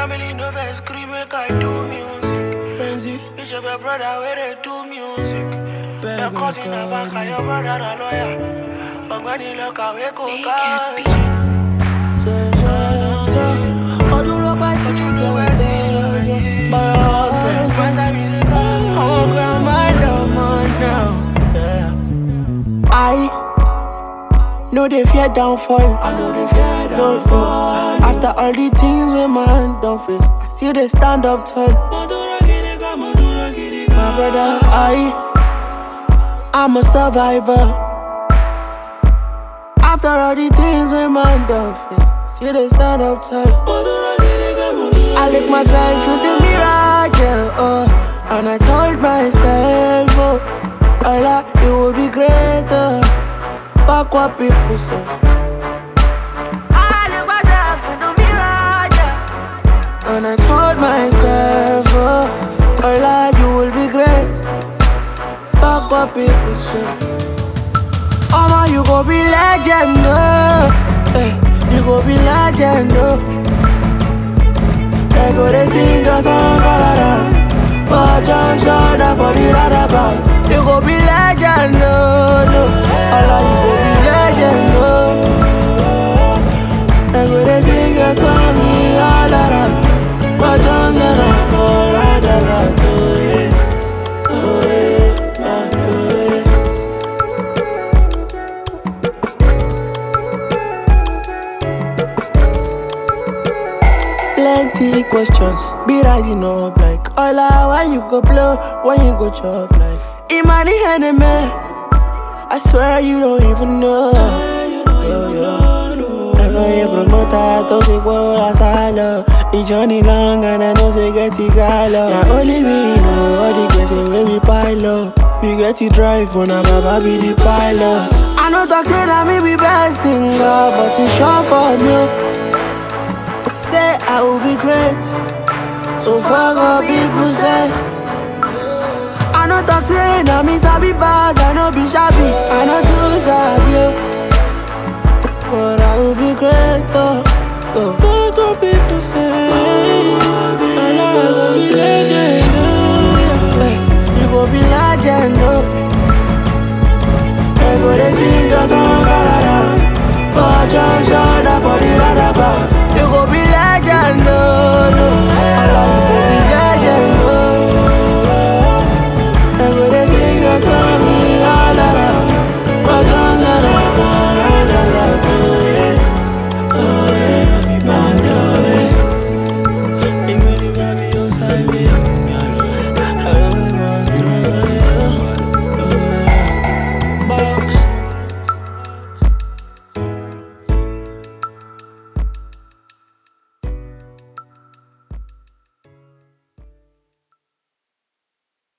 family no vex scream make I do music. Benzi, each of your brother where they do music. Your cousin a banker, your brother a lawyer. Ogbeni look away go catch. Ojú ló pa sí ìgbẹ́wẹ́ by Oxlade. I won't grab my love man now. I know they fear downfall. I know they fear downfall. After all the things a man don't face, I still they stand up tall. My brother, I'm a survivor. After all the things a man don't face, I still they stand up tall. I look myself in the mirror, yeah, and I told myself, Allah, it will be greater. Fuck what people say. I look myself in the mirror, yeah, and I told myself, Allah, you will be great. Fuck what people say. Mama, you go be legend, you go be legend, I go to sing a song all around. But John shot up for the roundabout. You go be legend, no. Allah, you go be legend, no. I go to sing a song all around. But John shot up for the roundabout. Plenty questions be rising up like Allah, why you go blow, when you go chop life? Imani enemy, I swear you don't even know. Never a promoter, to say what I love. The journey long and I know say get it gala. Now only me know all the questions where we pile up. We get it drive when I'm about be the pilot. I know talk say that me be best singer, but it's short for me. Say I will be great, so fuck what people say. I know talk say na me sabi bars, I know be shabby, I know too sabi, but I will be great though. So fuck what people say. And I will be legend, you go be legend, I go to sing a song all around. But John shot up for the roundabout.